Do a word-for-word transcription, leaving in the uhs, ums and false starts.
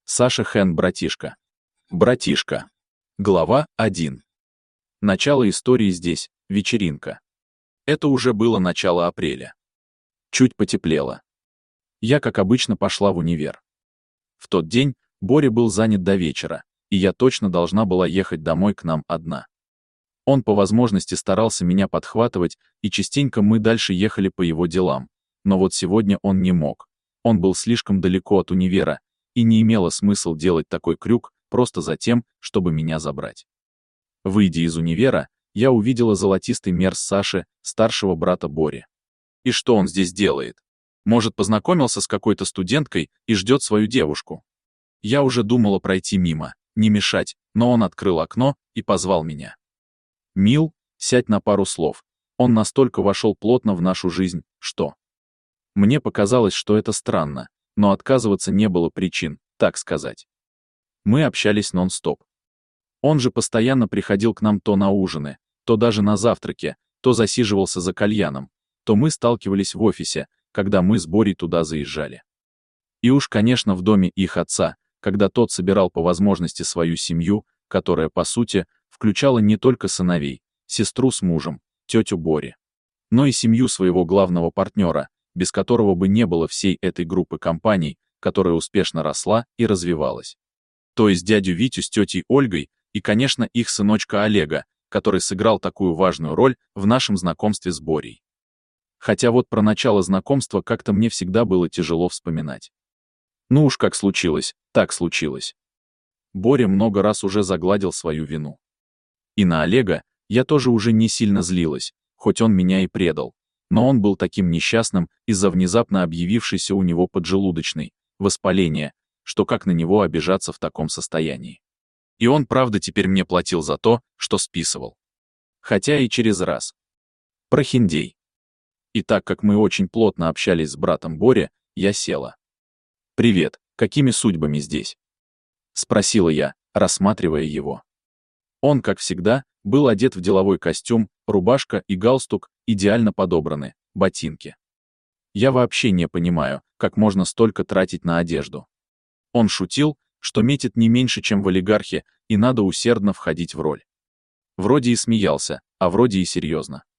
Саша Хэн, братишка. Братишка. Глава один. Начало истории здесь, вечеринка. Это уже было начало апреля. Чуть потеплело. Я, как обычно, пошла в универ. В тот день Боря был занят до вечера, и я точно должна была ехать домой к нам одна. Он по возможности старался меня подхватывать, и частенько мы дальше ехали по его делам. Но вот сегодня он не мог. Он был слишком далеко от универа, и не имело смысла делать такой крюк просто за тем, чтобы меня забрать. Выйдя из универа, я увидела золотистый мерс Саши, старшего брата Бори. И что он здесь делает? Может, познакомился с какой-то студенткой и ждет свою девушку? Я уже думала пройти мимо, не мешать, но он открыл окно и позвал меня. «Мил, сядь на пару слов». Он настолько вошел плотно в нашу жизнь, что... Мне показалось, что это странно, но отказываться не было причин, так сказать. Мы общались нон-стоп. Он же постоянно приходил к нам то на ужины, то даже на завтраки, то засиживался за кальяном, то мы сталкивались в офисе, когда мы с Борей туда заезжали. И уж, конечно, в доме их отца, когда тот собирал по возможности свою семью, которая, по сути, включала не только сыновей, сестру с мужем, тетю Бори, но и семью своего главного партнера, без которого бы не было всей этой группы компаний, которая успешно росла и развивалась. То есть дядю Витю с тетей Ольгой и, конечно, их сыночка Олега, который сыграл такую важную роль в нашем знакомстве с Борей. Хотя вот про начало знакомства как-то мне всегда было тяжело вспоминать. Ну уж как случилось, так случилось. Боря много раз уже загладил свою вину. И на Олега я тоже уже не сильно злилась, хоть он меня и предал. Но он был таким несчастным из-за внезапно объявившейся у него поджелудочной, воспаления, что как на него обижаться в таком состоянии. И он, правда, теперь мне платил за то, что списывал. Хотя и через раз. Прохиндей. И так как мы очень плотно общались с братом Боря, я села. «Привет, какими судьбами здесь?» — спросила я, рассматривая его. Он, как всегда, был одет в деловой костюм, рубашка и галстук идеально подобраны, ботинки. Я вообще не понимаю, как можно столько тратить на одежду. Он шутил, что метит не меньше, чем в олигархе, и надо усердно входить в роль. Вроде и смеялся, а вроде и серьезно.